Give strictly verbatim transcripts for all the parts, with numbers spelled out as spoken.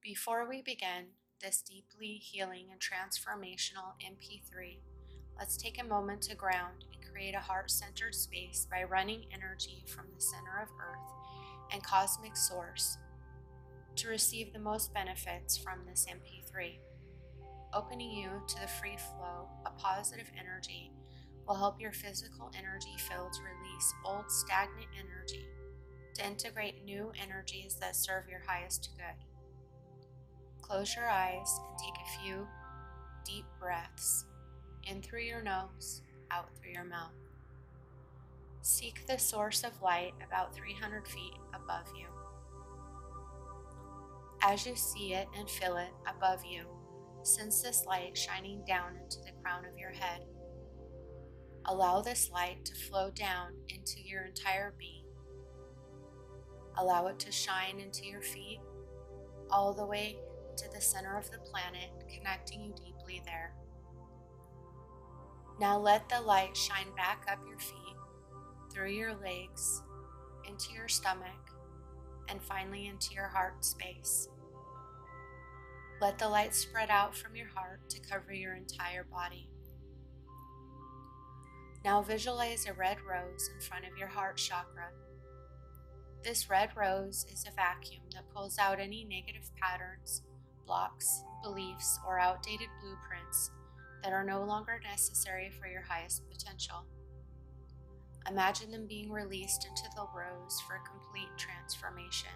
Before we begin this deeply healing and transformational M P three, let's take a moment to ground and create a heart-centered space by running energy from the center of Earth and cosmic source to receive the most benefits from this M P three. Opening you to the free flow of positive energy will help your physical energy fields release old stagnant energy to integrate new energies that serve your highest good. Close your eyes and take a few deep breaths, in through your nose, out through your mouth. Seek the source of light about three hundred feet above you. As you see it and feel it above you, sense this light shining down into the crown of your head. Allow this light to flow down into your entire being. Allow it to shine into your feet, all the way to the center of the planet, connecting you deeply there. Now let the light shine back up your feet, through your legs, into your stomach, and finally into your heart space. Let the light spread out from your heart to cover your entire body. Now visualize a red rose in front of your heart chakra. This red rose is a vacuum that pulls out any negative patterns, blocks, beliefs, or outdated blueprints that are no longer necessary for your highest potential. Imagine them being released into the rose for complete transformation.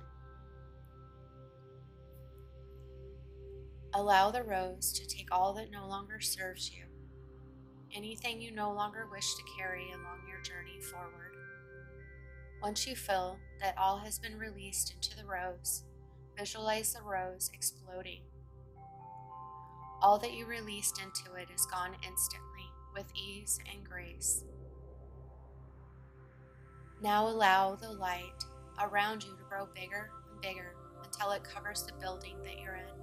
Allow the rose to take all that no longer serves you, anything you no longer wish to carry along your journey forward. Once you feel that all has been released into the rose, visualize the rose exploding. All that you released into it is gone instantly, with ease and grace. Now allow the light around you to grow bigger and bigger until it covers the building that you're in.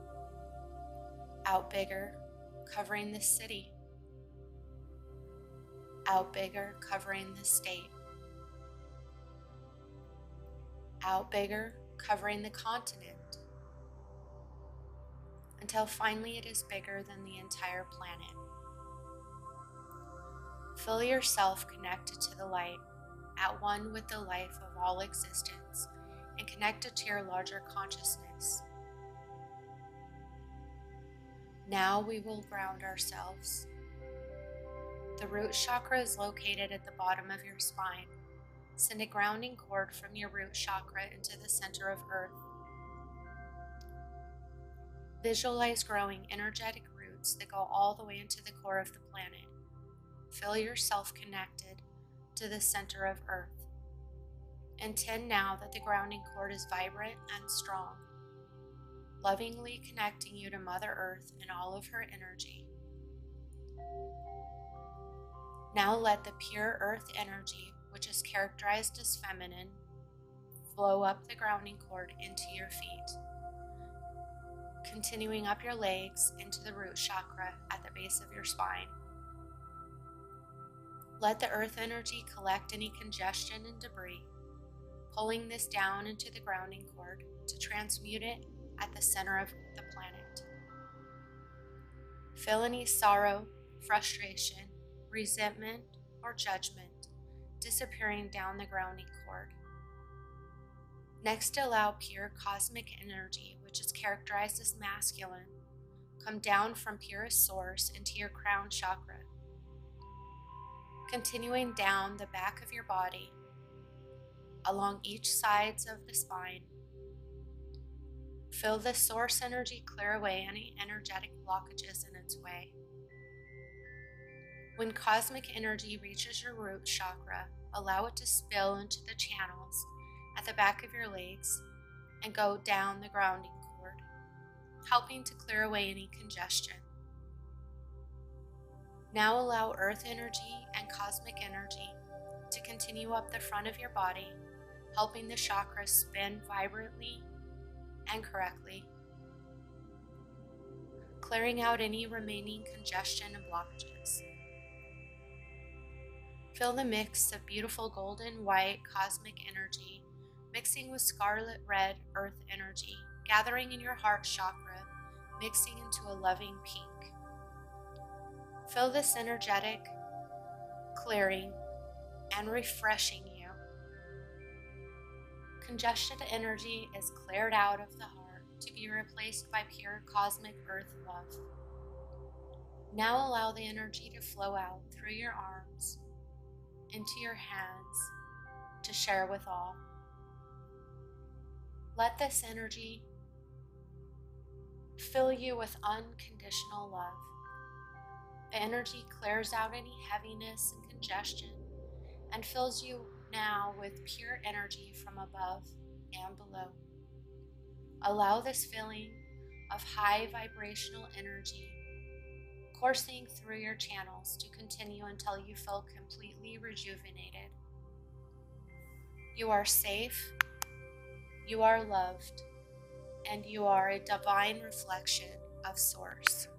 Out bigger, covering the city. Out bigger, covering the state. Out bigger, covering the continent, until finally it is bigger than the entire planet. Feel yourself connected to the light, at one with the life of all existence, and connected to your larger consciousness. Now we will ground ourselves. The root chakra is located at the bottom of your spine. Send a grounding cord from your root chakra into the center of Earth. Visualize growing energetic roots that go all the way into the core of the planet. Feel yourself connected to the center of Earth. Intend now that the grounding cord is vibrant and strong, lovingly connecting you to Mother Earth and all of her energy. Now let the pure earth energy, which is characterized as feminine, flow up the grounding cord into your feet, continuing up your legs into the root chakra at the base of your spine. Let the earth energy collect any congestion and debris, pulling this down into the grounding cord to transmute it at the center of the planet. Feel any sorrow, frustration, resentment, or judgment disappearing down the grounding cord. Next, allow pure cosmic energy, which is characterized as masculine, come down from purest source into your crown chakra, continuing down the back of your body, along each sides of the spine. Feel the source energy clear away any energetic blockages in its way. When cosmic energy reaches your root chakra, allow it to spill into the channels at the back of your legs and go down the grounding cord, helping to clear away any congestion. Now allow earth energy and cosmic energy to continue up the front of your body, helping the chakras spin vibrantly and correctly, clearing out any remaining congestion and blockages. Feel the mix of beautiful golden white cosmic energy mixing with scarlet red earth energy gathering in your heart chakra, mixing into a loving pink. Feel this energetic clearing and refreshing you. Congested energy is cleared out of the heart to be replaced by pure cosmic earth love. Now allow the energy to flow out through your arms, into your hands, to share with all. Let this energy fill you with unconditional love. The energy clears out any heaviness and congestion and fills you now with pure energy from above and below. Allow this feeling of high vibrational energy coursing through your channels to continue until you feel completely rejuvenated. You are safe, you are loved, and you are a divine reflection of Source.